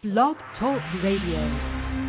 Blog Talk Radio.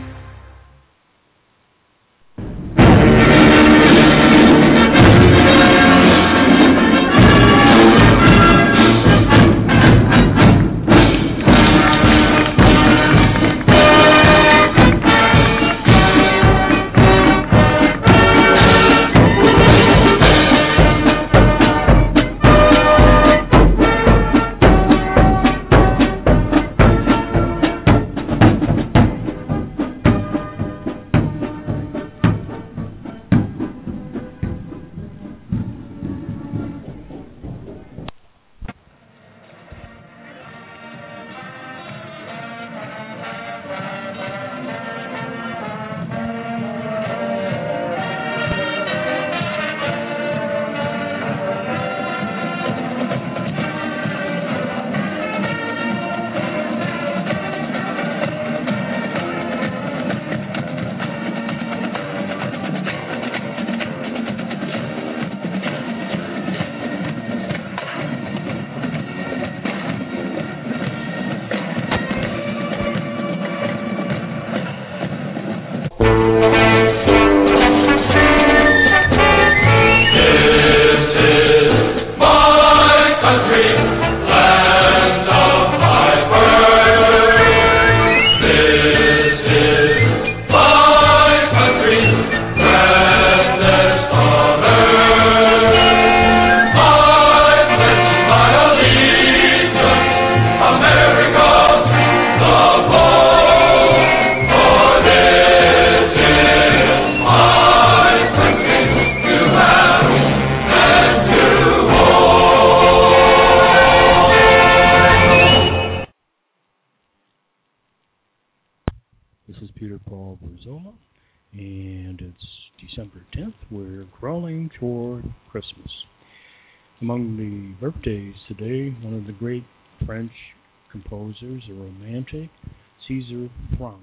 Among the birthdays today, one of the great French composers, a romantic, César Franck.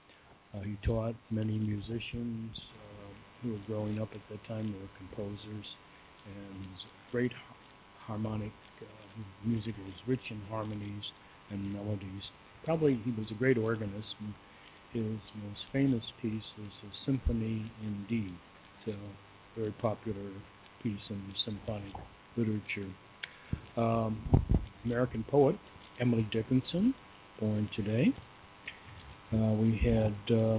He taught many musicians who were growing up at that time, they were composers, and his great harmonic music is rich in harmonies and melodies. Probably he was a great organist. And his most famous piece is a Symphony in D. It's a very popular piece in symphonic literature. American poet Emily Dickinson, born today. We had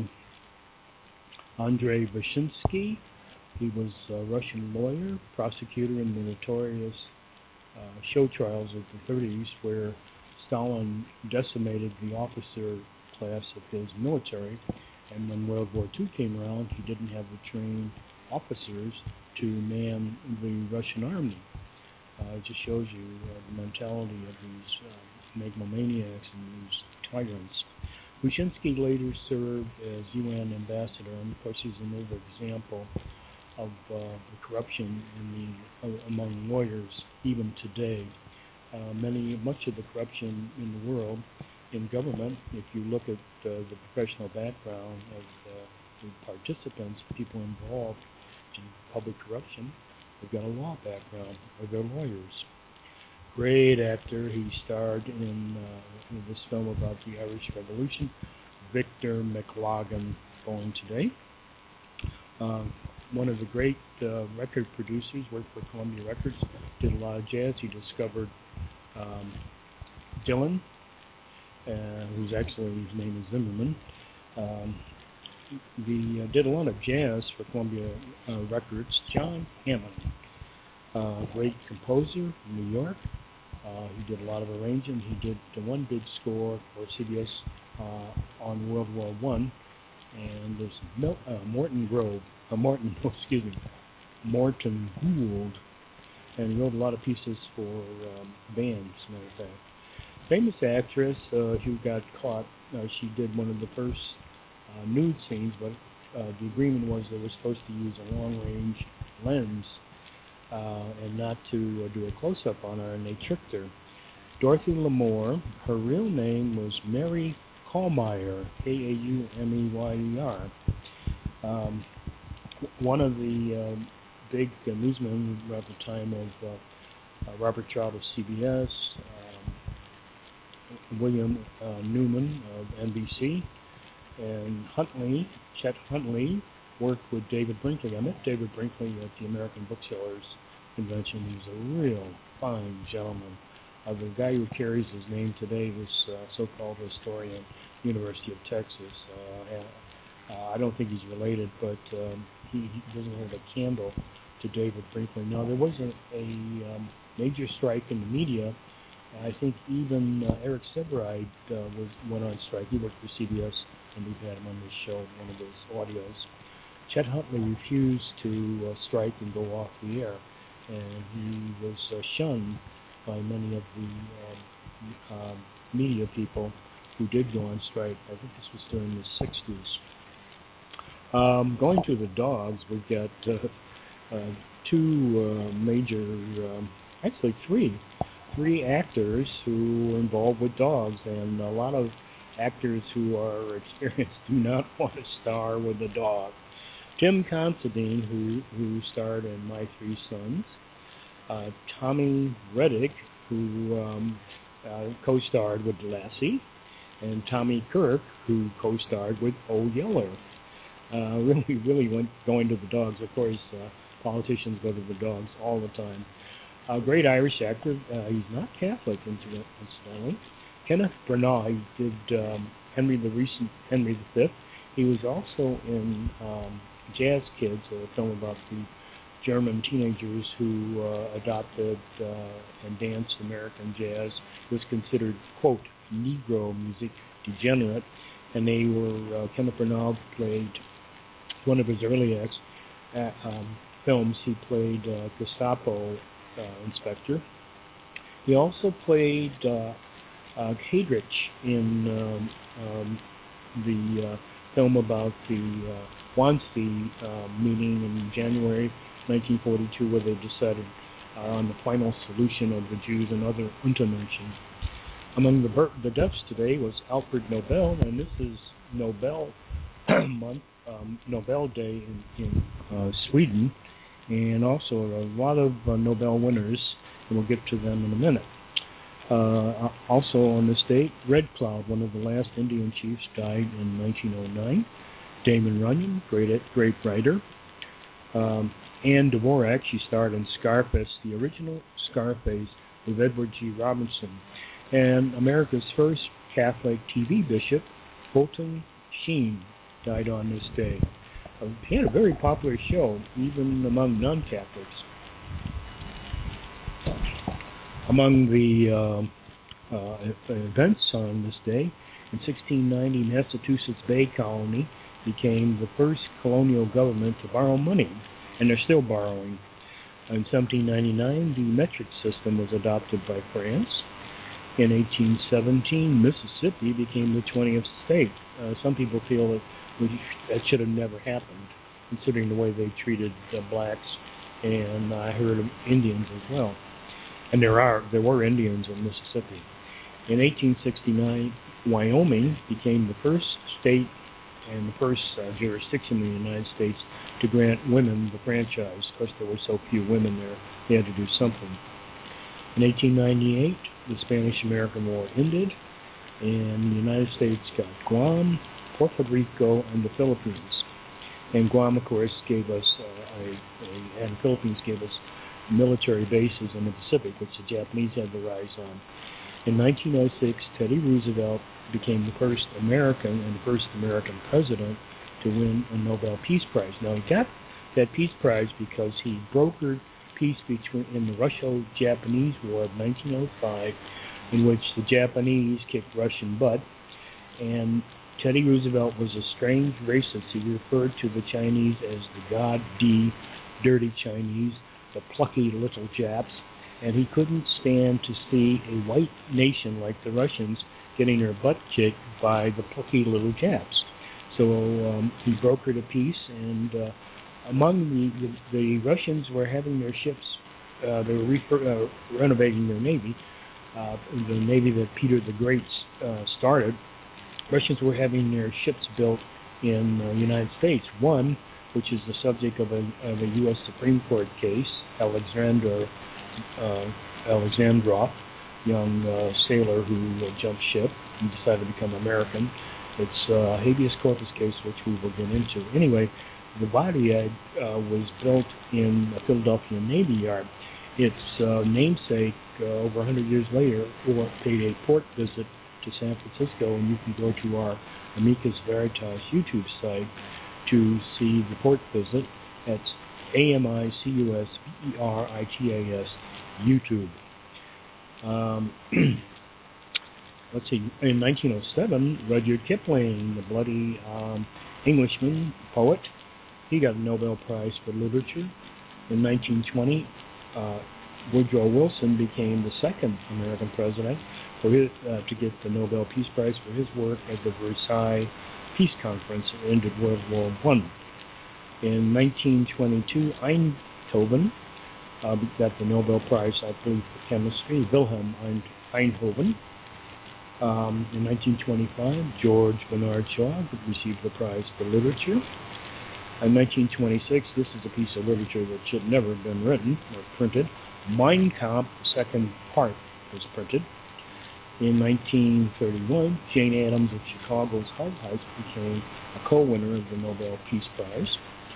Andrei Vyshinsky. He was a Russian lawyer, prosecutor in the notorious show trials of the 30s, where Stalin decimated the officer class of his military, and when World War II came around, he didn't have the trained officers to man the Russian army. It just shows you the mentality of these megalomaniacs and these tyrants. Vyshinsky later served as UN ambassador, and of course he's another example of the corruption among lawyers even today. Much of the corruption in the world, in government, if you look at the professional background of the participants, people involved in public corruption, they've got a law background, or they're lawyers. Great actor. He starred in this film about the Irish Revolution. Victor McLagan, born today. One of the great record producers, worked for Columbia Records, did a lot of jazz. He discovered Dylan, who's actually, his name is Zimmerman. He did a lot of jazz for Columbia Records. John Hammond, great composer from New York. He did a lot of arranging. He did the one big score for CBS on World War I. And there's Morton Gould, and he wrote a lot of pieces for bands, as a matter of fact. Famous actress who got caught, she did one of the first nude scenes, but the agreement was they were supposed to use a long-range lens and not to do a close-up on her, and they tricked her. Dorothy Lamour, her real name was Mary Kaulmeyer, Kaumeier. One of the big newsmen at the time of Robert Trout of CBS, William Newman of NBC, and Chet Huntley, worked with David Brinkley. I met David Brinkley at the American Booksellers Convention. He's a real fine gentleman. The guy who carries his name today was so-called historian, University of Texas. I don't think he's related, but he doesn't hold a candle to David Brinkley. Now, there was a major strike in the media. I think even Eric Sebride went on strike. He worked for CBS, and we've had him on this show, one of his audios. Chet Huntley refused to strike and go off the air, and he was shunned by many of the media people who did go on strike. I think this was during the 60s. Going to the dogs, we've got two major, actually three actors who are involved with dogs, and a lot of actors who are experienced do not want to star with a dog. Tim Considine, who starred in My Three Sons, Tommy Reddick, who co-starred with Lassie, and Tommy Kirk, who co-starred with Old Yeller. Really went going to the dogs. Of course, politicians go to the dogs all the time. A great Irish actor. He's not Catholic, incidentally. Kenneth Branagh did Henry V. He was also in Jazz Kids, a film about the German teenagers who adopted and danced American jazz. It was considered, quote, Negro music, degenerate, and they were, Kenneth Branagh played one of his early films. He played Gestapo inspector. He also played Heydrich in the film about the Wannsee meeting in January 1942, where they decided on the final solution of the Jews and other Untermenschen. Among the deaths today was Alfred Nobel, and this is Nobel month, Nobel Day in Sweden, and also a lot of Nobel winners, and we'll get to them in a minute. Also on this date, Red Cloud, one of the last Indian chiefs, died in 1909. Damon Runyon, great writer. Anne Dvorak, she starred in Scarface, the original Scarface with Edward G. Robinson. And America's first Catholic TV bishop, Fulton Sheen, died on this day. He had a very popular show, even among non-Catholics. Among the events on this day, in 1690, Massachusetts Bay Colony became the first colonial government to borrow money, and they're still borrowing. In 1799, the metric system was adopted by France. In 1817, Mississippi became the 20th state. Some people feel that should have never happened, considering the way they treated blacks, and I heard of Indians as well. And there were Indians in Mississippi. In 1869, Wyoming became the first state and the first jurisdiction in the United States to grant women the franchise. Of course, there were so few women there, they had to do something. In 1898, the Spanish-American War ended, and the United States got Guam, Puerto Rico, and the Philippines. And Guam, of course, gave us, and the Philippines gave us military bases in the Pacific, which the Japanese had the rise on. In 1906, Teddy Roosevelt became the first American and the first American president to win a Nobel Peace Prize. Now, he got that Peace Prize because he brokered peace in the Russo-Japanese War of 1905, in which the Japanese kicked Russian butt, and Teddy Roosevelt was a strange racist. He referred to the Chinese as the God-D, dirty Chinese, the plucky little Japs, and he couldn't stand to see a white nation like the Russians getting their butt kicked by the plucky little Japs. So he brokered a peace, and among the Russians were having their ships, they were renovating their navy, the navy that Peter the Great started. Russians were having their ships built in the United States. One, which is the subject of a U.S. Supreme Court case, Alexandrov, young sailor who jumped ship and decided to become American. It's a habeas corpus case, which we will get into. Anyway, the body was built in a Philadelphia Navy Yard. Its namesake, over 100 years later, paid a port visit to San Francisco, and you can go to our Amicus Veritas YouTube site to see the port visit. That's AMICUSVERITAS YouTube. Let's see, in 1907, Rudyard Kipling, the bloody Englishman, poet, he got a Nobel Prize for Literature. In 1920, Woodrow Wilson became the second American president to get the Nobel Peace Prize for his work at the Versailles Peace Conference that ended World War I. In 1922, Einthoven got the Nobel Prize, I believe, for chemistry, Wilhelm Einthoven. In 1925, George Bernard Shaw received the prize for literature. In 1926, this is a piece of literature that should never have been written or printed. Mein Kampf, the second part, was printed. In 1931, Jane Addams of Chicago's Hull House became a co-winner of the Nobel Peace Prize.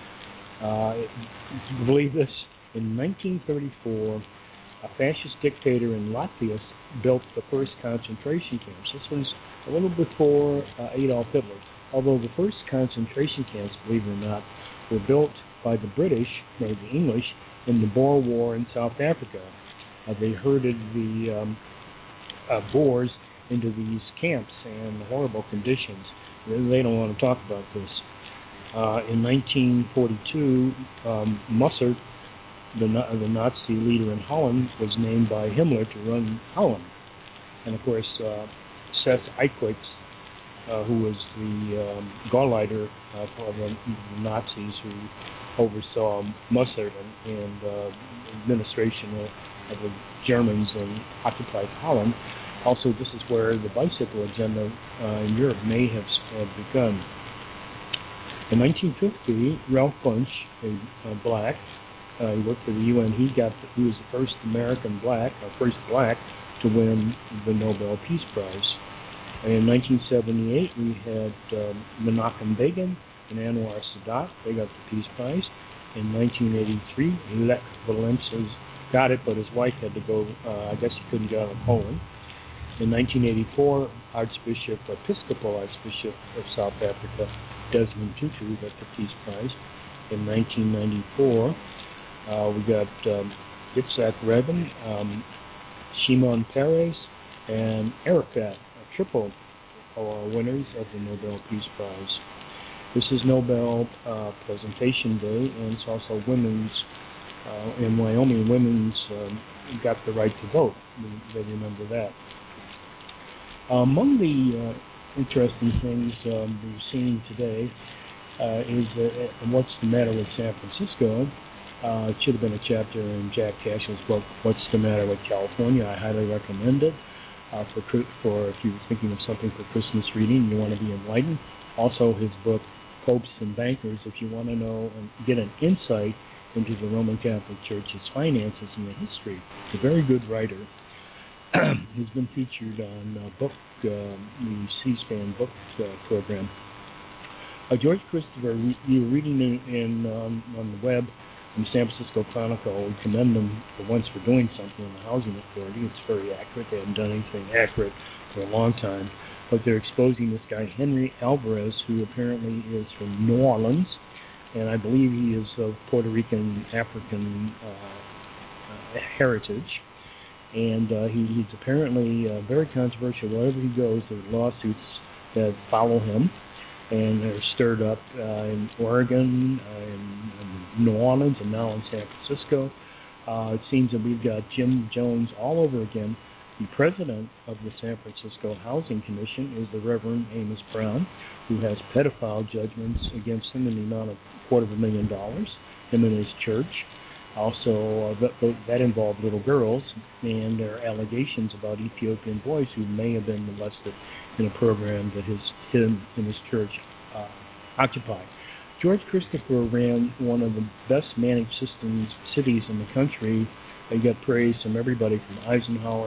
Believe this, in 1934, a fascist dictator in Latvia built the first concentration camps. This was a little before Adolf Hitler, although the first concentration camps, believe it or not, were built by the British, or the English, in the Boer War in South Africa. They herded the Boers into these camps and horrible conditions. They don't want to talk about this. In 1942, Mussert, the Nazi leader in Holland, was named by Himmler to run Holland. And of course, Seth Eichwitz, who was the Gauleiter for the Nazis who oversaw Mussert and administration of the Germans in occupied Holland. Also, this is where the bicycle agenda in Europe may have begun. In 1950, Ralph Bunche, a black, he worked for the UN. He was the first American black, or first black, to win the Nobel Peace Prize. And in 1978, we had Menachem Begin and Anwar Sadat. They got the Peace Prize. In 1983, Lech Walesa got it, but his wife had to go. I guess he couldn't get out of Poland. In 1984, Episcopal Archbishop of South Africa, Desmond Tutu, got the Peace Prize. In 1994, we got Yitzhak Rabin, Shimon Peres, and Arafat, triple winners of the Nobel Peace Prize. This is Nobel Presentation Day, and it's also women's, in Wyoming, women's got the right to vote. They remember that. Among the interesting things we've seen today is what's the matter with San Francisco. It should have been a chapter in Jack Cashell's book, What's the Matter with California. I highly recommend it for if you're thinking of something for Christmas reading, you want to be enlightened. Also, his book, Popes and Bankers, if you want to know and get an insight into the Roman Catholic Church's finances and the history. He's a very good writer. He's been featured on the C-SPAN book program. George Christopher, you were reading on the web in San Francisco Chronicle. We commend them for once for doing something in the Housing Authority. It's very accurate. They haven't done anything accurate for a long time. But they're exposing this guy, Henry Alvarez, who apparently is from New Orleans, and I believe he is of Puerto Rican African heritage. And he's apparently very controversial. Wherever he goes, there are lawsuits that follow him, and they're stirred up in Oregon, in New Orleans, and now in San Francisco. It seems that we've got Jim Jones all over again. The president of the San Francisco Housing Commission is the Reverend Amos Brown, who has pedophile judgments against him in the amount of $250,000, him and his church. Also, that involved little girls, and there are allegations about Ethiopian boys who may have been molested in a program that him and his church occupied. George Christopher ran one of the best managed cities in the country. He got praise from everybody from Eisenhower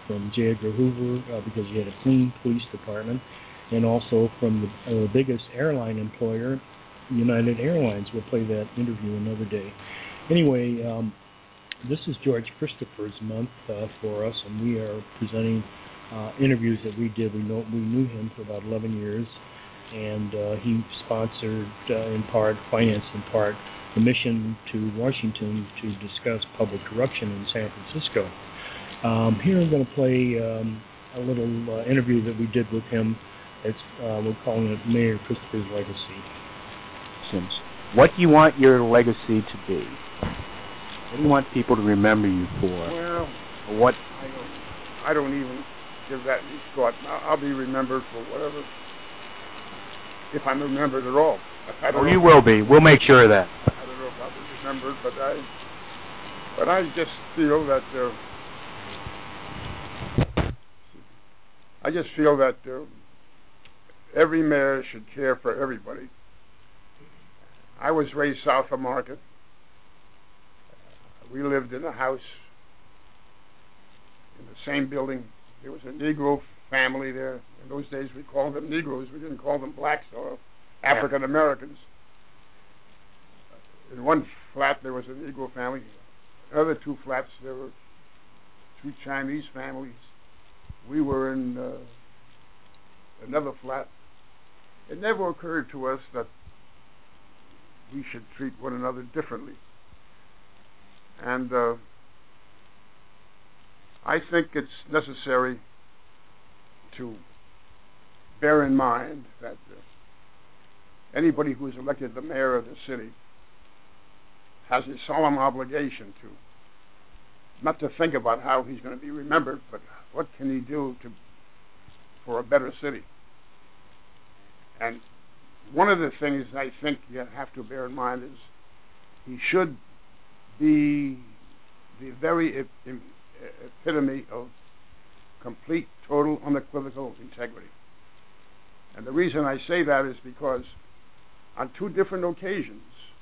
from J. Edgar Hoover because he had a clean police department, and also from the biggest airline employer, United Airlines. We'll play that interview another day. Anyway, this is George Christopher's month for us, and we are presenting interviews that we did. We knew him for about 11 years, and he sponsored in part, financed in part, the mission to Washington to discuss public corruption in San Francisco. Here I'm going to play a little interview that we did with him. We're calling it Mayor Christopher's Legacy. What do you want your legacy to be? What do you want people to remember you for? Well, what? I don't even give that any thought. I'll be remembered for whatever, if I'm remembered at all. You will be. We'll make sure of that. I don't know if I'll be remembered, but I just feel that every mayor should care for everybody. I was raised south of Market. We lived in a house in the same building. There was a Negro family there. In those days, we called them Negroes. We didn't call them blacks or African Americans. In one flat, there was a Negro family. In other two flats, there were two Chinese families. We were in another flat. It never occurred to us that we should treat one another differently. And I think it's necessary to bear in mind that anybody who is elected the mayor of the city has a solemn obligation to not to think about how he's going to be remembered, but what can he do for a better city. And one of the things I think you have to bear in mind is he should be the very epitome of complete, total, unequivocal integrity. And the reason I say that is because on two different occasions,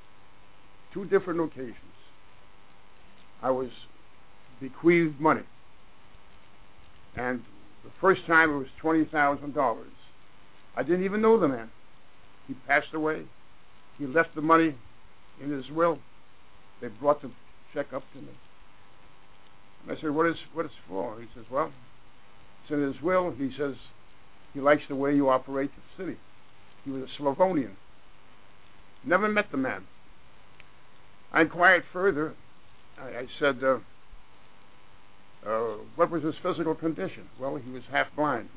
I was bequeathed money. And the first time it was $20,000. I didn't even know the man. He passed away. He left the money in his will. They brought the check up to me. And I said, what is it for? He says, well, it's in his will. He says he likes the way you operate the city. He was a Slavonian. Never met the man. I inquired further. I said, what was his physical condition? Well, he was half blind,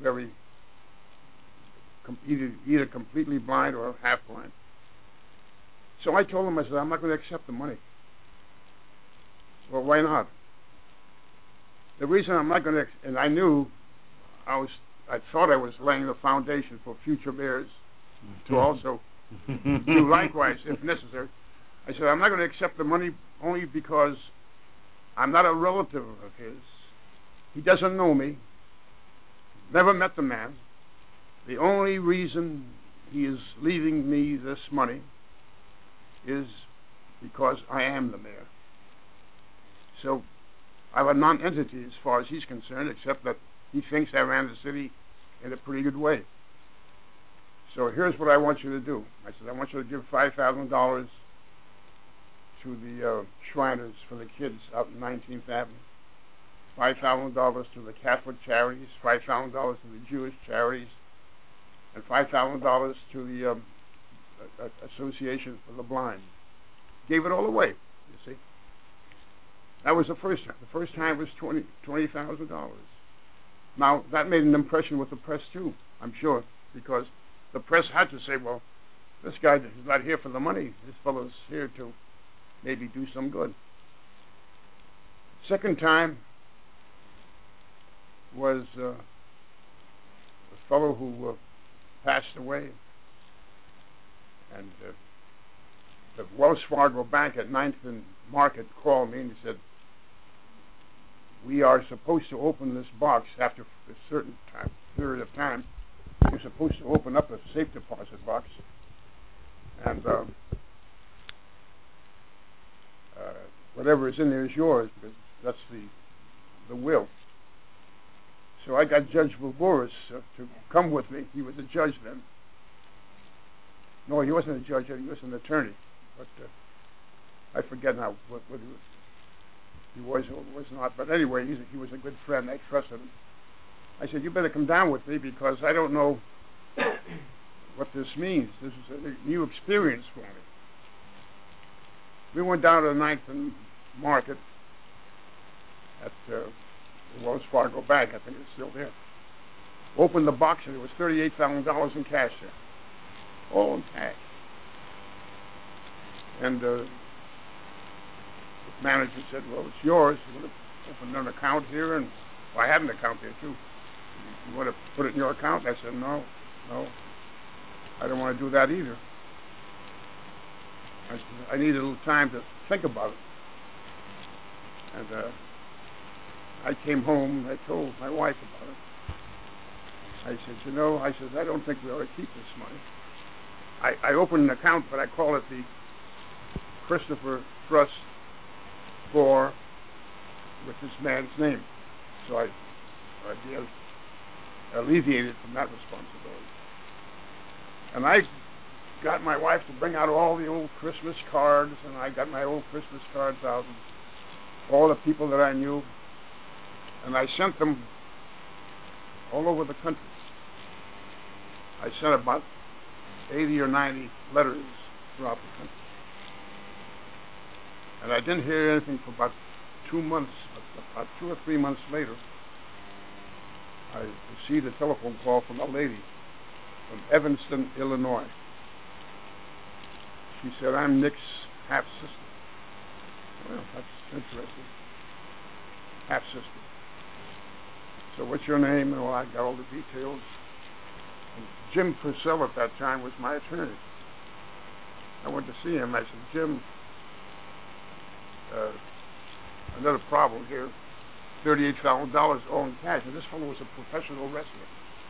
either completely blind or half blind. So I told him, I said, I'm not going to accept the money. Well, why not? The reason I'm not going to, and I knew I thought I was laying the foundation for future mayors to also do likewise if necessary. I said, I'm not going to accept the money only because I'm not a relative of his. He doesn't know me. Never met the man. The only reason he is leaving me this money is because I am the mayor. So I'm a non-entity as far as he's concerned, except that he thinks I ran the city in a pretty good way. So here's what I want you to do. I said, I want you to give $5,000 to the Shriners for the kids out in 19th Avenue, $5,000 to the Catholic charities, $5,000 to the Jewish charities, and $5,000 to the Association for the Blind. Gave it all away, you see. That was the first time. The first time was $20,000. Now, that made an impression with the press, too, I'm sure, because the press had to say, well, this guy is not here for the money. This fellow's here to maybe do some good. Second time was a fellow who passed away, and the Wells Fargo Bank at 9th and Market called me and he said, we are supposed to open this box after a certain period of time. You're supposed to open up a safe deposit box, and whatever is in there is yours, because that's the will. So I got Judge Vilboris to come with me. He was a judge then. No, he wasn't a judge. He was an attorney. But I forget now what he was or was not. But anyway, he was a good friend. I trusted him. I said, you better come down with me because I don't know what this means. This is a new experience for me. We went down to the 9th and Market at the Wells Fargo Bank. I think it's still there. Opened the box and there was $38,000 in cash there. All in cash. And the manager said, well, it's yours. You want to open an account here? And well, I had an account there, too. You want to put it in your account? I said, no. I don't want to do that either. I said, I need a little time to think about it. And I came home and I told my wife about it. I said, I don't think we ought to keep this money. I opened an account, but I call it the Christopher Trust for with this man's name. So I'd be alleviated from that responsibility. And I got my wife to bring out all the old Christmas cards, and I got my old Christmas cards out, and all the people that I knew, and I sent them all over the country. I sent about 80 or 90 letters throughout the country. And I didn't hear anything for about 2 months. About 2 or 3 months later, I received a telephone call from a lady from Evanston, Illinois. She said, I'm Nick's half-sister. Well, that's interesting. Half-sister. So what's your name? And I got all the details. And Jim Purcell at that time was my attorney. I went to see him. I said, Jim, another problem here. $38,000 all in cash. And this fellow was a professional wrestler.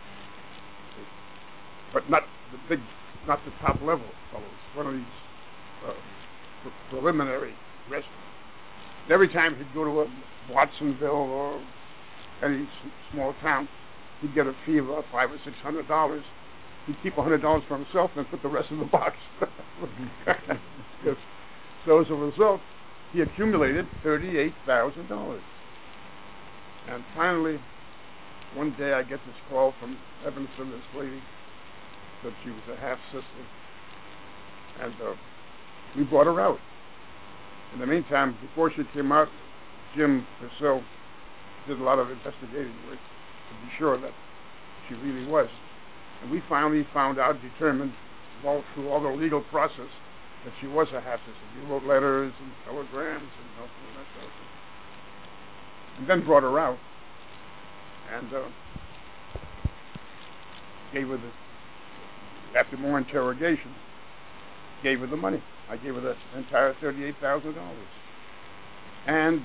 But not the top level fellows. One of these preliminary wrestlers. And every time he'd go to a Watsonville or any small town, he'd get a fee of about $500 or $600. He'd keep $100 for himself and put the rest in the box. So as a result, he accumulated $38,000. And finally, one day I get this call from Evanston, this lady, that she was a half-sister. And we brought her out. In the meantime, before she came out, Jim Purcell did a lot of investigating work to be sure that she really was. And we finally found out, determined, through all the legal process, that she was a half-sister. We wrote letters and telegrams and all that sort of thing. And then brought her out and gave her after more interrogation, gave her the money. I gave her the entire $38,000. And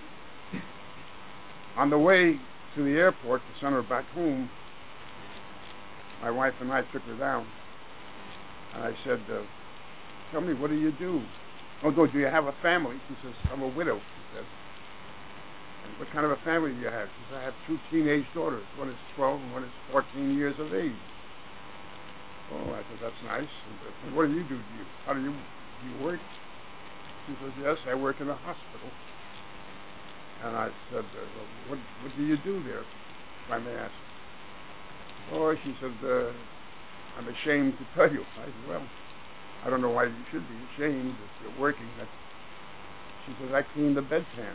on the way to the airport to send her back home, my wife and I took her down. And I said, tell me, what do you do? Oh, do you have a family? She says, I'm a widow, she said. And what kind of a family do you have? She says, I have 2 teenage daughters. One is 12 and one is 14 years of age. Oh, I said, that's nice. And what do you do? How do you work? She says, yes, I work in a hospital. And I said, well, what do you do there, if I may ask? Oh, she said, I'm ashamed to tell you. I said, well, I don't know why you should be ashamed if you're working. She says, I clean the bedpan.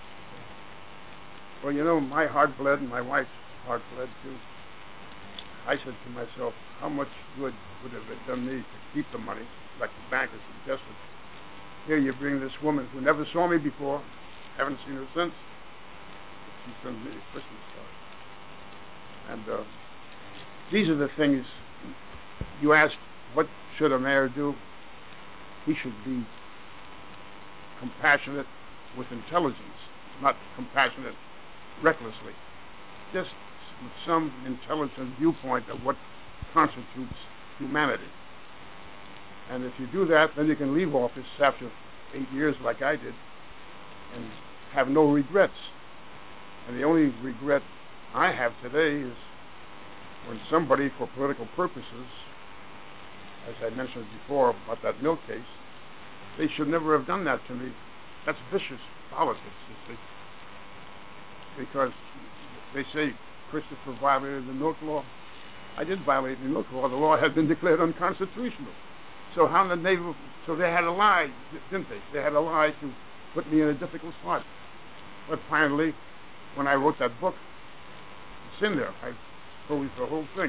Well, you know, my heart bled and my wife's heart bled too. I said to myself, how much good would it have done me to keep the money, like the banker suggested? Here you bring this woman who never saw me before, haven't seen her since. She sends me a Christmas card. And these are the things you ask, what should a mayor do? He should be compassionate with intelligence, not compassionate recklessly. Just with some intelligent viewpoint of what constitutes humanity. And if you do that, then you can leave office after 8 years like I did and have no regrets. And the only regret I have today is when somebody, for political purposes, as I mentioned before about that milk case, they should never have done that to me. That's vicious politics, you see. Because they say Christopher violated the milk law. I did violate the milk law. The law had been declared unconstitutional. So how the native? So they had to lie, didn't they? They had to lie to put me in a difficult spot. But finally, when I wrote that book, it's in there. I told you the whole thing.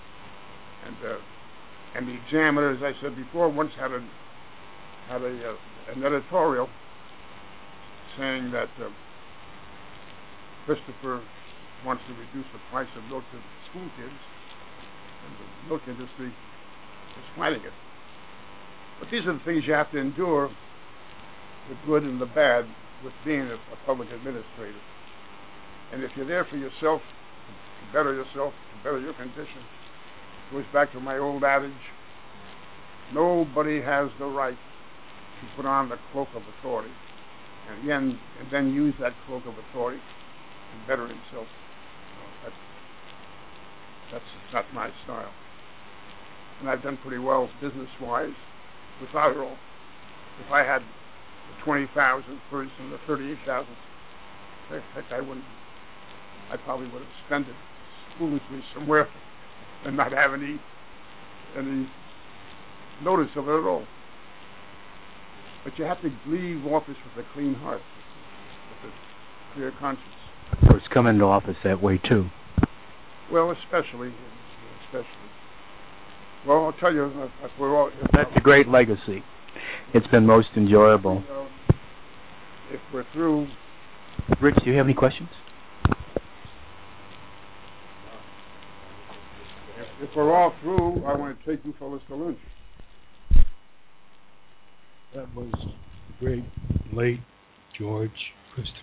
And the Examiner, as I said before, once had an editorial saying that Christopher wants to reduce the price of milk to school kids, and the milk industry is fighting it. But these are the things you have to endure, the good and the bad, with being a public administrator. And if you're there for yourself, to better yourself, to better your condition, it goes back to my old adage, nobody has the right to put on the cloak of authority and then use that cloak of authority to better himself. That's not my style. And I've done pretty well business-wise without it all. If I had the 20,000 first and the 38,000, heck, I probably would have spent it foolishly somewhere and not have any notice of it at all. But you have to leave office with a clean heart, with a clear conscience. Of course, come into office that way too. Well, especially. Well, I'll tell you, we're all. That's a great legacy. It's been most enjoyable. If we're through. Rich, do you have any questions? If we're all through, I want to take you fellas to lunch. That was the great, late George Christopher.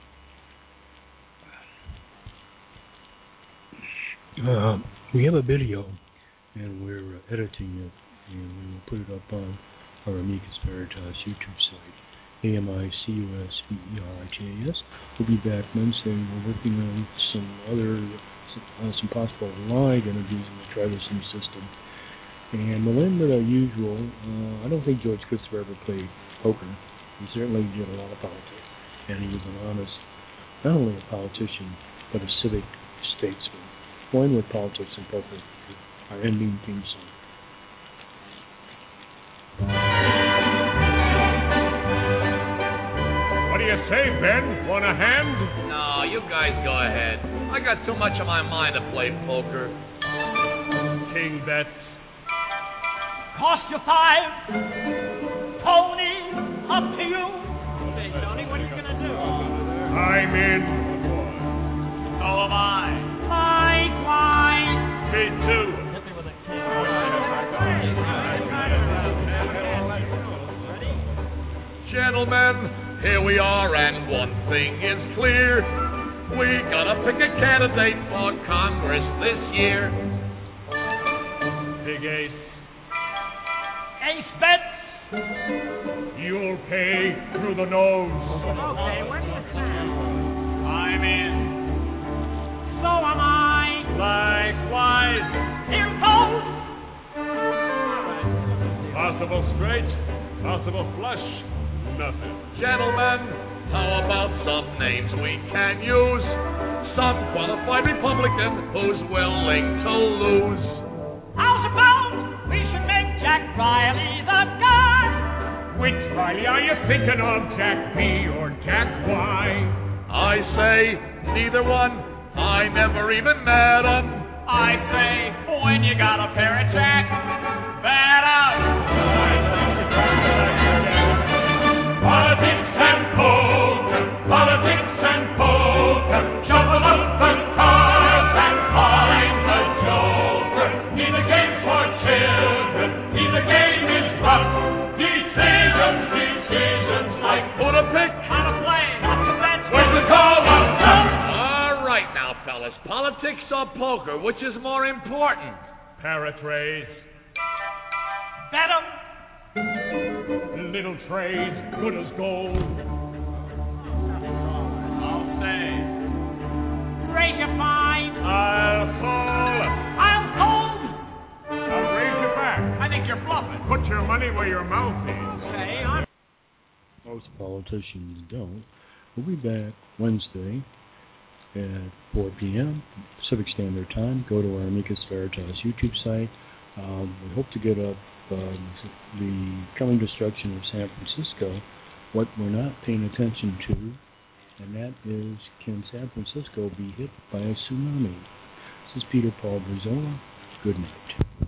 We have a video, and we're editing it, and we will put it up on our Amicus Veritas YouTube site, AMICUSVERITAS. We'll be back Wednesday. We're working on some possible live interviews, and we'll try this new system. And we'll end with our usual. I don't think George Christopher ever played poker. He certainly did a lot of politics, and he was an honest, not only a politician, but a civic statesman. Going with politics and poker, our ending theme song. What do you say, Ben? Want a hand? No, you guys go ahead. I got too much on my mind to play poker. King bets. Cost you 5. Tony, up to you. Hey, Tony, what are you going to do? I'm in. So am I. Likewise. Me too. Hit me with a Gentlemen, here we are, and one thing is clear. We gotta pick a candidate for Congress this year. Big Ace. Ace bets. You'll pay through the nose. Okay, when do you stand? I'm in. So am I. Likewise. Here goes. Possible straight, possible flush, nothing. Gentlemen, how about some names we can use? Some qualified Republican who's willing to lose. How's about we should make Jack Riley the guy? Which Riley are you thinking of, Jack B or Jack Y? I say neither one. I never even met him. I say when you got a pair of Jack, better. Politics and poker, politics and poker, shuffle up the cards and find the joker. Neither game for children, neither game is rough. Decisions like Who to pick? How to play, how to bet. when to call up. All right now, fellas. Politics or poker, which is more important? Paratrays, Bet 'em. little trade, good as gold. I'll say. Raise your fine. I'll fold. I'll fold. I'll raise you back. I think you're bluffing. Put your money where your mouth is. Say, I'm... Most politicians don't. We'll be back Wednesday at 4 p.m. Pacific Standard Time. Go to our Amicus Veritas YouTube site. We hope to get up the coming destruction of San Francisco. What we're not paying attention to, and that is, can San Francisco be hit by a tsunami? This is Peter Paul Brizola. Good night.